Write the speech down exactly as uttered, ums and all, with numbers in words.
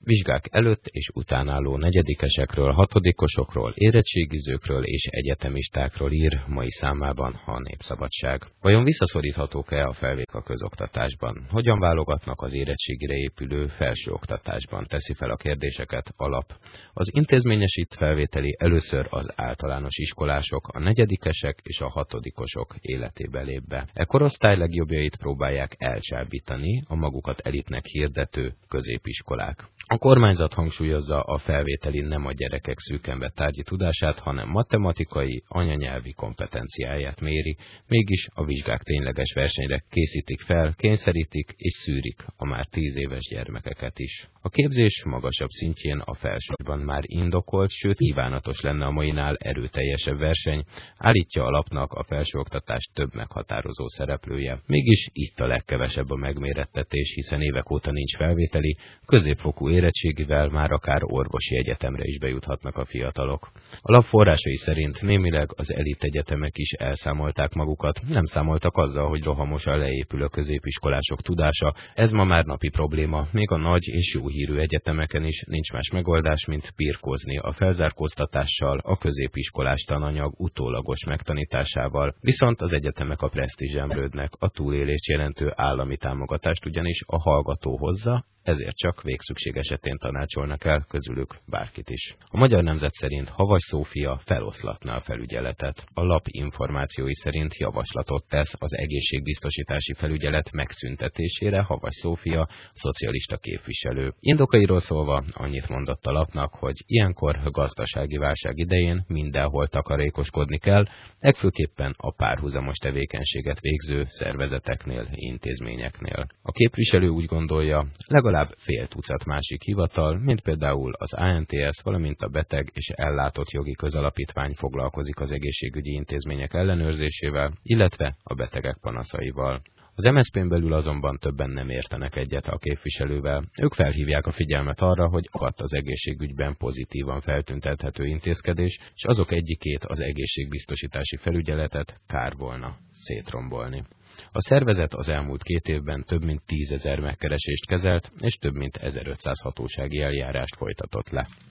Vizsgák előtt és után álló negyedikesekről, hatodikosokról, érettségizőkről és egyetemistákról ír mai számában a Népszabadság. Vajon visszaszoríthatók-e a felvételek a közoktatásban? Hogyan válogatnak az érettségire épülő felsőoktatásban? Teszi fel a kérdéseket a lap. Az intézményesít felvételi először az általános iskolások, a negyedikesek és a hatodikosok életébe lép be. E korosztály legjobbjait próbálják elcsábítani a magukat elitnek hirdető középiskolák. A kormányzat hangsúlyozza, a felvételi nem a gyerekek szűken tárgyi tudását, hanem matematikai, anyanyelvi kompetenciáját méri, mégis a vizsgák tényleges versenyre készítik fel, kényszerítik és szűrik a már tíz éves gyermekeket is. A képzés magasabb szintjén a felsőban már indokolt, sőt kívánatos lenne a mainál erőteljesebb verseny, állítja a lapnak a felsőoktatás több meghatározó szereplője. Mégis itt a legkevesebb a megmérettetés, hiszen évek óta nincs felvételi, középfokú érettségivel már akár orvosi egyetemre is bejuthatnak a fiatalok. A lap forrásai szerint némileg az elit egyetemek is elszámolták magukat, nem számoltak azzal, hogy rohamosan leépül a középiskolások tudása, ez ma már napi probléma, még a nagy és jó hírű egyetemeken is nincs más megoldás, mint birkózni a felzárkóztatással, a középiskolás tananyag utólagos megtanításával, viszont az egyetemek a presztízsemlődnek, a túlélést jelentő állami támogatást ugyanis a hallgató hozza, ezért csak végszükség esetén tanácsolnak el közülük bárkit is. A Magyar Nemzet szerint Havas Szófia feloszlatná a felügyeletet. A lap információi szerint javaslatot tesz az egészségbiztosítási felügyelet megszüntetésére Havas Szófia, szocialista képviselő. Indokairól szólva annyit mondott a lapnak, hogy ilyenkor gazdasági válság idején mindenhol takarékoskodni kell, legfőképpen a párhuzamos tevékenységet végző szervezeteknél, intézményeknél. A képviselő úgy gondolja, legalább fél tucat másik hivatal, mint például az á en té es, valamint a Beteg és Ellátott Jogi Közalapítvány foglalkozik az egészségügyi intézmények ellenőrzésével, illetve a betegek panaszaival. Az em es zé pén belül azonban többen nem értenek egyet a képviselővel. Ők felhívják a figyelmet arra, hogy akadt az egészségügyben pozitívan feltüntethető intézkedés, és azok egyikét, az egészségbiztosítási felügyeletet kár volna szétrombolni. A szervezet az elmúlt két évben több mint tízezer megkeresést kezelt, és több mint ezerötszáz hatósági eljárást folytatott le.